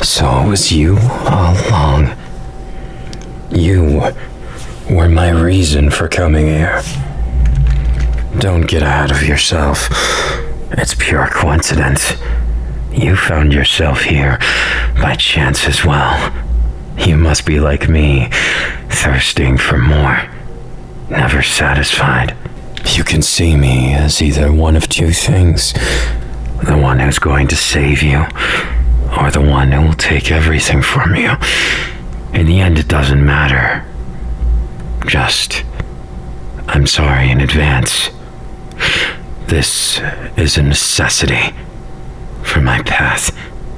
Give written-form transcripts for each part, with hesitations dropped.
So it was you all along. You were my reason for coming here. Don't get ahead of yourself. It's pure coincidence. You found yourself here by chance as well. You must be like me, thirsting for more, never satisfied. You can see me as either one of two things. The one who's going to save you, or the one who will take everything from you. In the end, it doesn't matter. Just, I'm sorry in advance. This is a necessity for my path.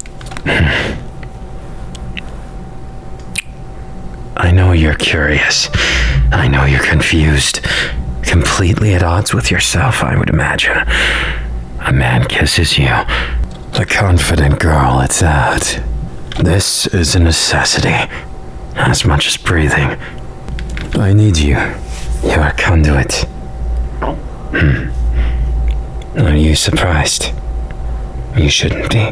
I know you're curious. I know you're confused. Completely at odds with yourself, I would imagine. A man kisses you. A confident girl at that. This is a necessity, as much as breathing. I need you. You're a conduit. Are you surprised? You shouldn't be.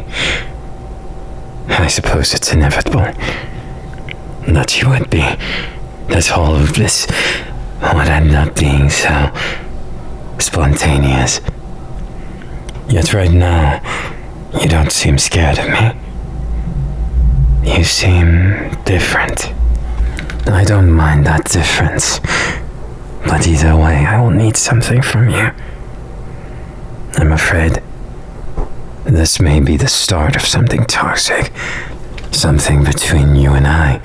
I suppose it's inevitable that you would be. That all of this would end up being so spontaneous. Yet right now, you don't seem scared of me. You seem different. I don't mind that difference. But either way, I will need something from you. I'm afraid this may be the start of something toxic. Something between you and I.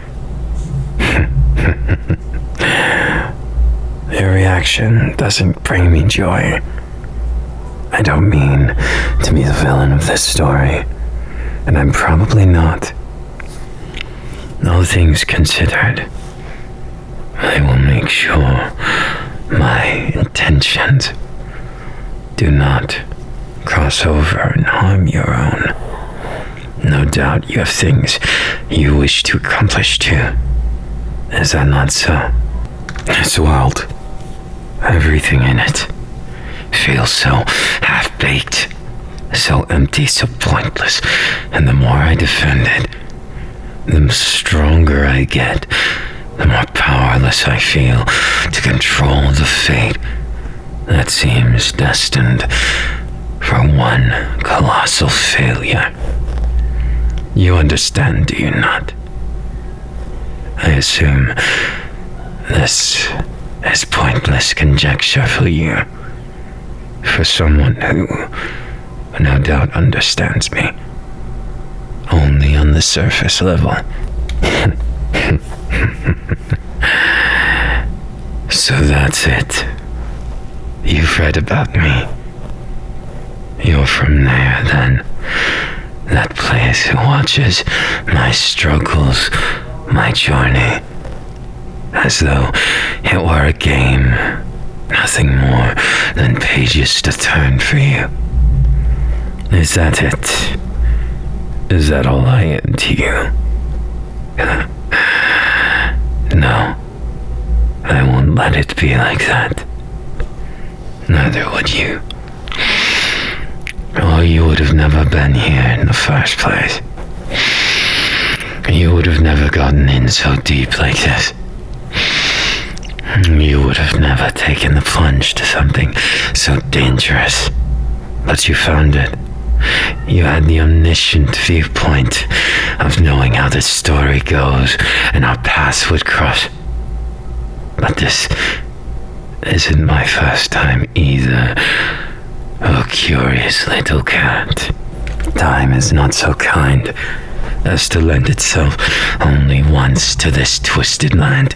Your reaction doesn't bring me joy. I don't mean to be the villain of this story, and I'm probably not. All things considered, I will make sure my intentions do not cross over and harm your own. No doubt you have things you wish to accomplish too. Is that not so? This world, everything in it, feels so half-baked, so empty, so pointless, and the more I defend it, the stronger I get, the more powerless I feel to control the fate that seems destined for one colossal failure. You understand, do you not? I assume this is pointless conjecture for you, for someone who no doubt understands me, only on the surface level. So that's it. You've read about me. You're from there, then. That place who watches my struggles, my journey, as though it were a game, nothing more than pages to turn for you. Is that it? Is that all I am to you? No, I won't let it be like that. Neither would you. Or you would have never been here in the first place. You would have never gotten in so deep like this. You would have never taken the plunge to something so dangerous. But you found it. You had the omniscient viewpoint of knowing how this story goes and our paths would cross. But this isn't my first time either. Oh, curious little cat. Time is not so kind as to lend itself only once to this twisted land.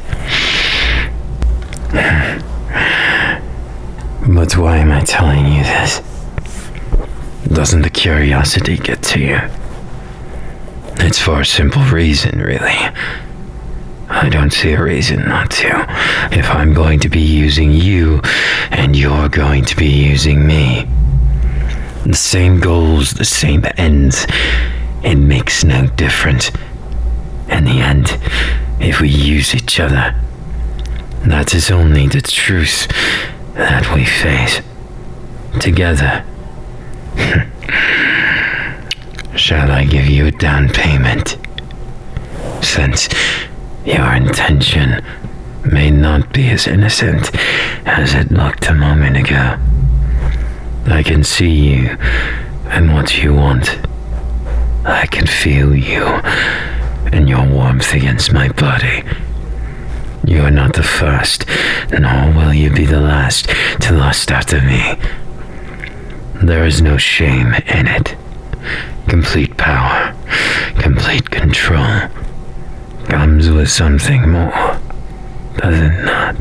But why am I telling you this? Doesn't the curiosity get to you? It's for a simple reason, really. I don't see a reason not to. If I'm going to be using you, and you're going to be using me. The same goals, the same ends. It makes no difference. In the end, if we use each other, that is only the truth that we face. Together. Shall I give you a down payment? since your intention may not be as innocent as it looked a moment ago. I can see you and what you want. I can feel you and your warmth against my body. You are not the first, nor will you be the last to lust after me. There is no shame in it. Complete power, complete control, comes with something more, does it not?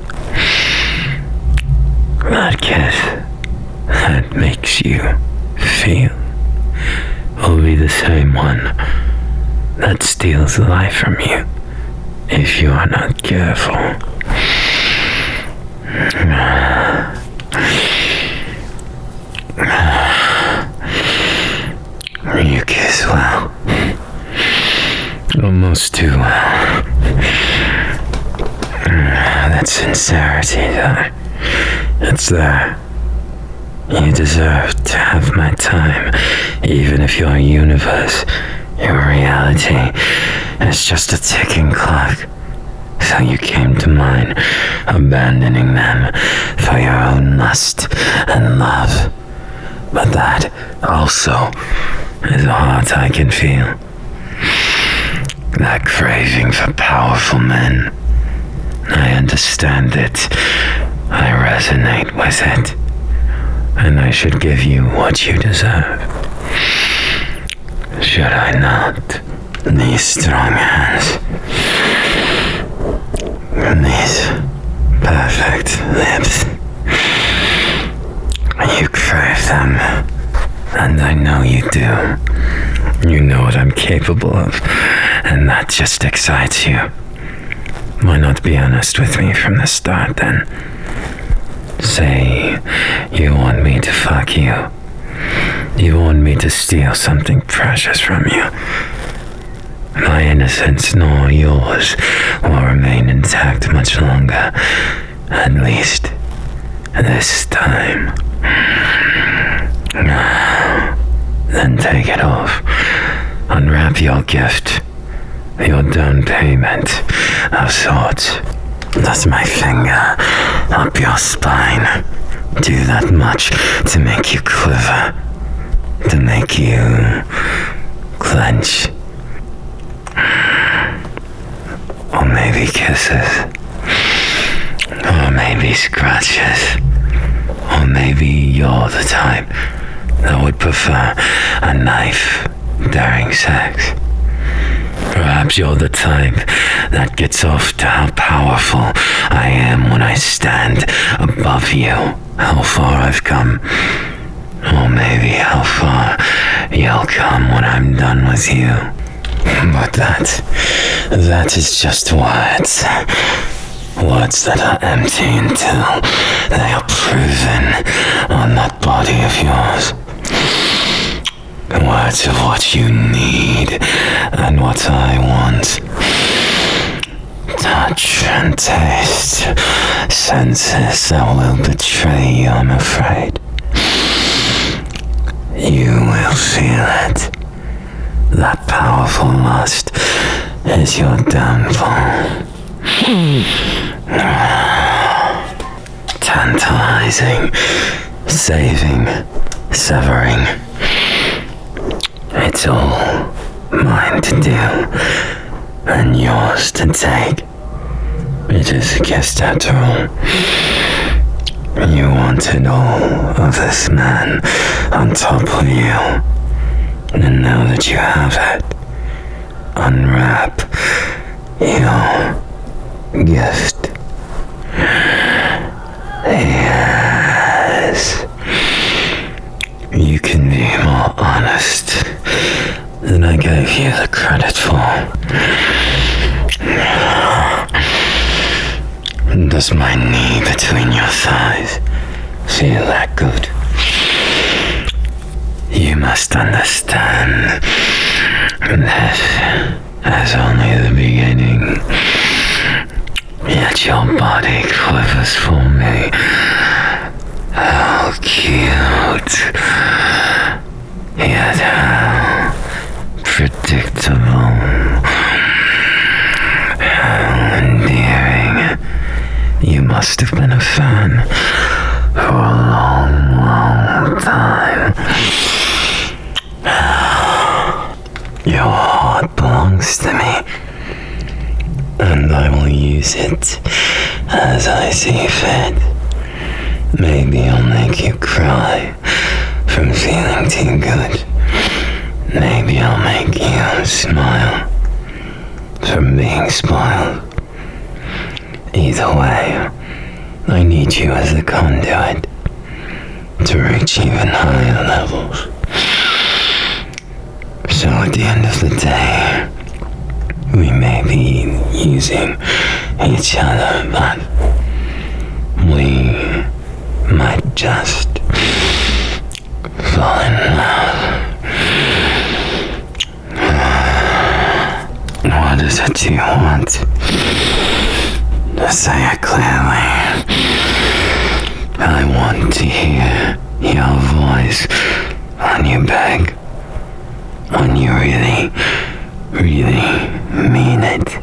That kiss that makes you feel will be the same one that steals life from you if you are not careful. You kiss well. Almost too well. That sincerity, though. It's there. You deserve to have my time, even if your universe, your reality, is just a ticking clock. So you came to mine, abandoning them for your own lust and love. But that also is a heart I can feel. That craving for powerful men. I understand it. I resonate with it. And I should give you what you deserve. Should I not? These strong hands. And these perfect lips. You crave them. And I know you do. You know what I'm capable of. And that just excites you. Why not be honest with me from the start then? Say you want me to fuck you. You want me to steal something precious from you. My innocence nor yours will remain intact much longer. At least this time. Then take it off. Unwrap your gift. Your down payment of sorts. Does my finger up your spine do that much to make you quiver? To make you clench? Or maybe kisses? Or maybe scratches? Or maybe you're the type that would prefer a knife during sex? Perhaps you're the type that gets off to how powerful I am when I stand above you, how far I've come. Or maybe how far you'll come when I'm done with you. But that is just words. Words that are empty until they are proven on that body of yours. Words of what you need and what I want. Touch and taste, senses that will betray you, I'm afraid. You will feel it. That powerful lust is your downfall. Tantalizing, saving, severing. It's all mine to do, and yours to take. It is a gift after all. You wanted all of this man on top of you, and now that you have it, unwrap your gift. Yes. You can be more honest than I gave you the credit for. Does my knee between your thighs feel that good? You must understand this is only the beginning. Yet your body quivers for me. How cute. Yet how predictable. You must have been a fan for a long, long time. Your heart belongs to me, and I will use it as I see fit. Maybe I'll make you cry from feeling too good. Maybe I'll make you smile from being spoiled. Either way, I need you as a conduit to reach even higher levels. So at the end of the day, we may be using each other, but we might just fall in love. What is it you want? Say it clearly. I want to hear your voice when you beg, when you really, really mean it.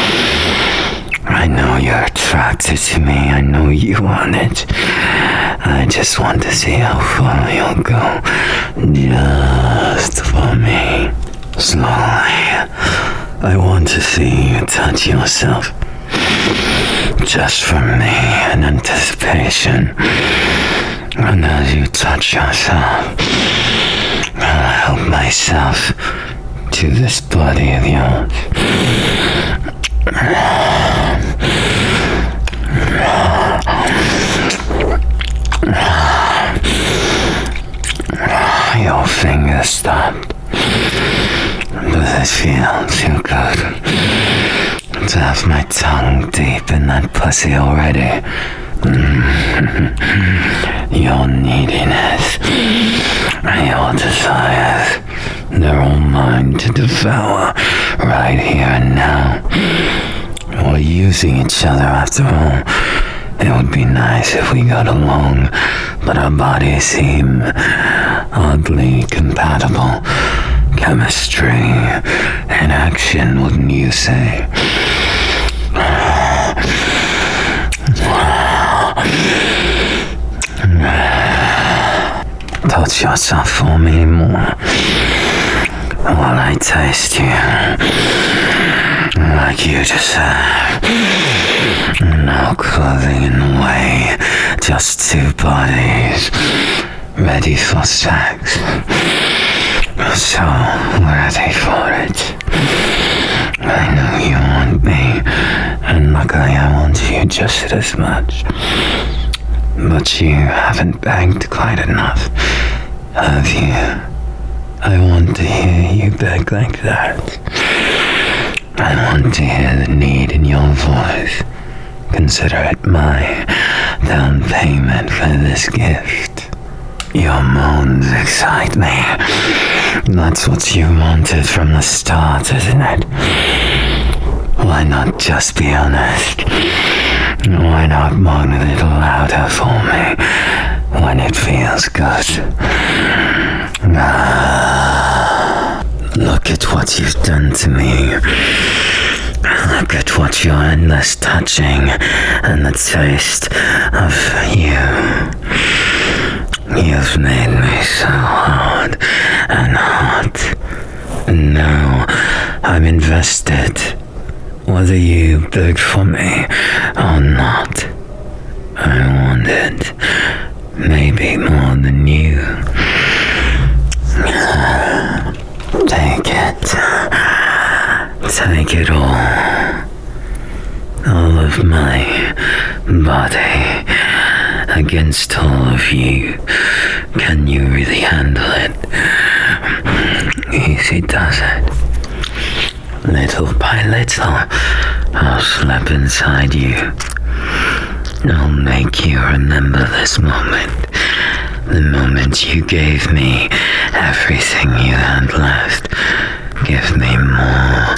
I know you're attracted to me. I know you want it. I just want to see how far you'll go, just for me. Slowly, I want to see you touch yourself, just for me, in anticipation. And as you touch yourself, I'll help myself to this body of yours. Your fingers stopped. Does it feel too good to have my tongue deep in that pussy already? Your neediness, your desires, they're all mine to devour right here and now. We're using each other after all. It would be nice if we got along, but our bodies seem oddly compatible. Chemistry in action, wouldn't you say? Touch yourself for me more while I taste you like you deserve. No clothing in the way, just two bodies ready for sex. So ready for it. I know you want me, and luckily I want you just as much. But you haven't begged quite enough, have you? I want to hear you beg like that. I want to hear the need in your voice. Consider it my down payment for this gift. Your moans excite me. That's what you wanted from the start, isn't it? Why not just be honest? Why not moan a little louder for me when it feels good? Look at what you've done to me. Look at what your endless touching and the taste of you. You've made me so hard and hot. And now I'm invested, whether you beg for me or not. I want it, maybe more than you. Take it. Take it all. All of my body against all of you. Can you really handle it? Easy does it. Little by little, I'll slip inside you. I'll make you remember this moment. The moment you gave me everything you had left. Give me more.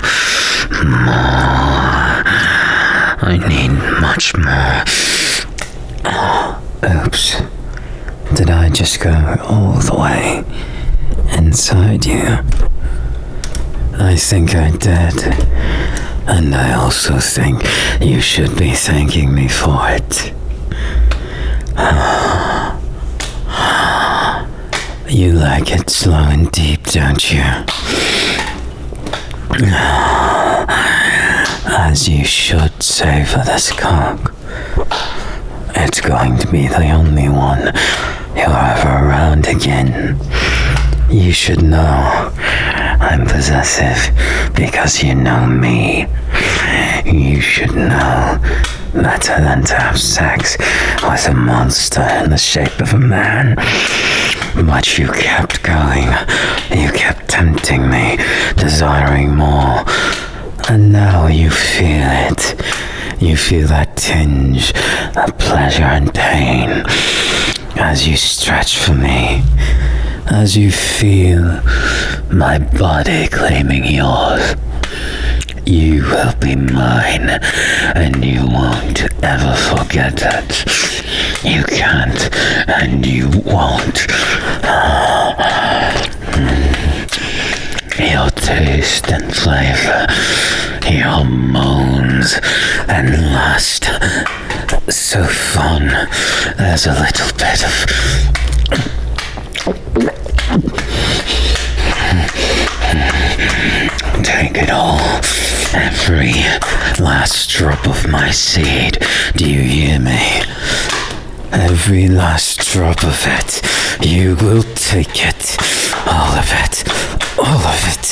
I need much more. Oops. Did I just go all the way inside you? I think I did. And I also think you should be thanking me for it. You like it slow and deep, don't you? As you should savor this cock. It's going to be the only one you're ever around again. You should know I'm possessive because you know me. You should know better than to have sex with a monster in the shape of a man. But you kept going. You kept tempting me, desiring more. And now you feel it. You feel that tinge of pleasure and pain as you stretch for me. As you feel my body claiming yours. You will be mine, and you won't ever forget it. You can't, and you won't. Your taste and flavor, your moans and lust, so fun. There's a little bit of take it all, every last drop of my seed. Do you hear me? Every last drop of it. You will take it. All of it. All of it.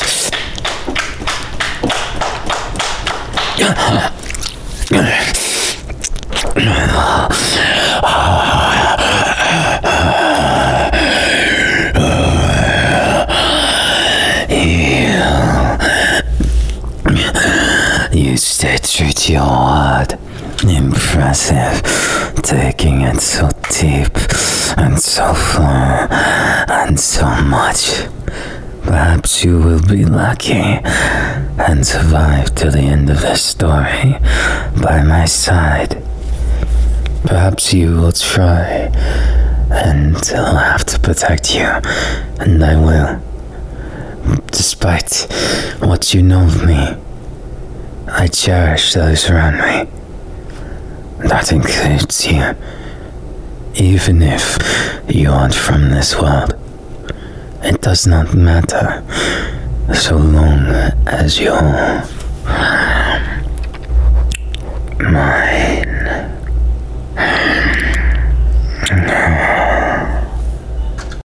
You stay true to your word. Impressive. Taking it so deep and so far and so much. Perhaps you will be lucky and survive to the end of this story by my side. Perhaps you will try and I'll have to protect you, and I will. Despite what you know of me, I cherish those around me. That includes you. Even if you aren't from this world, it does not matter, so long as you're mine.